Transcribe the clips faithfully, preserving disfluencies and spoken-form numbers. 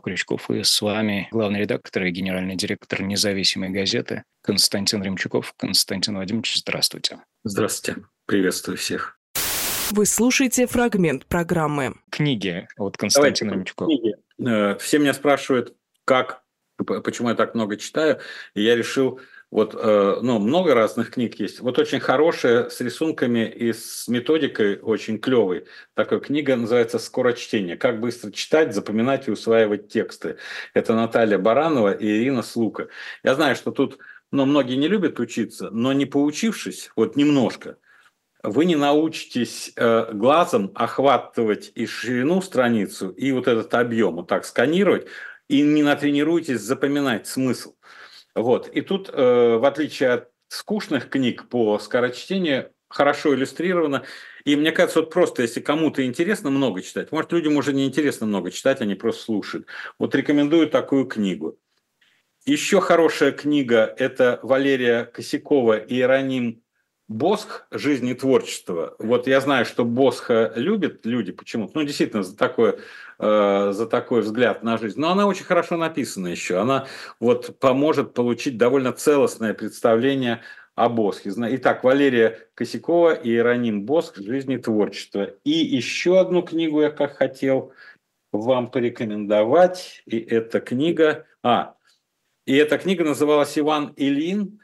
Крючков, и с вами главный редактор и генеральный директор независимой газеты Константин Римчуков. Константин Владимирович, здравствуйте. Здравствуйте. Приветствую всех. Вы слушаете фрагмент программы. Книги от Константина Римчукова. Книги. Все меня спрашивают, как, почему я так много читаю, и я решил, вот, ну, много разных книг есть. Вот очень хорошая, с рисунками и с методикой очень клевой. Такая книга называется «Скорочтение. Как быстро читать, запоминать и усваивать тексты». Это Наталья Баранова и Ирина Слука. Я знаю, что тут, ну, многие не любят учиться, но не поучившись, вот немножко, вы не научитесь э, глазом охватывать и ширину страницу, и вот этот объем вот так сканировать, и не натренируетесь запоминать смысл. Вот. И тут, э, в отличие от скучных книг по скорочтению, хорошо иллюстрировано. И мне кажется, вот просто, если кому-то интересно много читать, может, людям уже не интересно много читать, они просто слушают. Вот рекомендую такую книгу. Еще хорошая книга – это Валерия Косякова и Иероним Босх «Жизнь и творчество». Вот я знаю, что Босха любят люди почему-то, ну, действительно, за такое, э, за такой взгляд на жизнь. Но она очень хорошо написана еще. Она вот поможет получить довольно целостное представление о Босхе. Итак, Валерия Косякова и Иероним Босх «Жизнь и творчество». И еще одну книгу я как хотел вам порекомендовать. И эта книга... А, и эта книга называлась «Иван Ильин.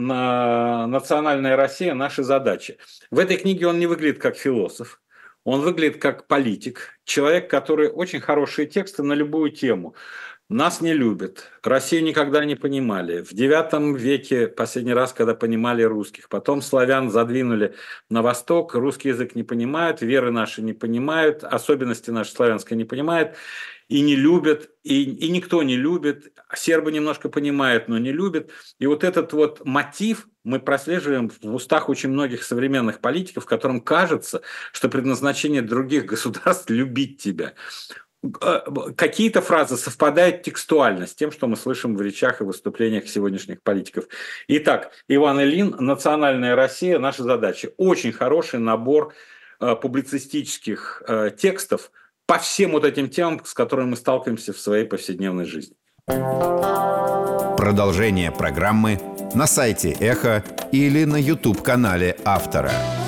На «Национальная Россия. Наши задачи». В этой книге он не выглядит как философ, он выглядит как политик, человек, который очень хорошие тексты на любую тему. Нас не любят, Россию никогда не понимали. В девятом веке последний раз, когда понимали русских. Потом славян задвинули на восток, русский язык не понимают, веры наши не понимают, особенности наши славянской не понимают. И не любят, и, и никто не любит. Сербы немножко понимают, но не любят. И вот этот вот мотив мы прослеживаем в устах очень многих современных политиков, которым кажется, что предназначение других государств – любить тебя. Какие-то фразы совпадают текстуально с тем, что мы слышим в речах и выступлениях сегодняшних политиков. Итак, Иван Ильин, «Национальная Россия. Наши задачи». Очень хороший набор публицистических текстов по всем вот этим темам, с которыми мы сталкиваемся в своей повседневной жизни. Продолжение программы на сайте Эхо или на YouTube-канале автора.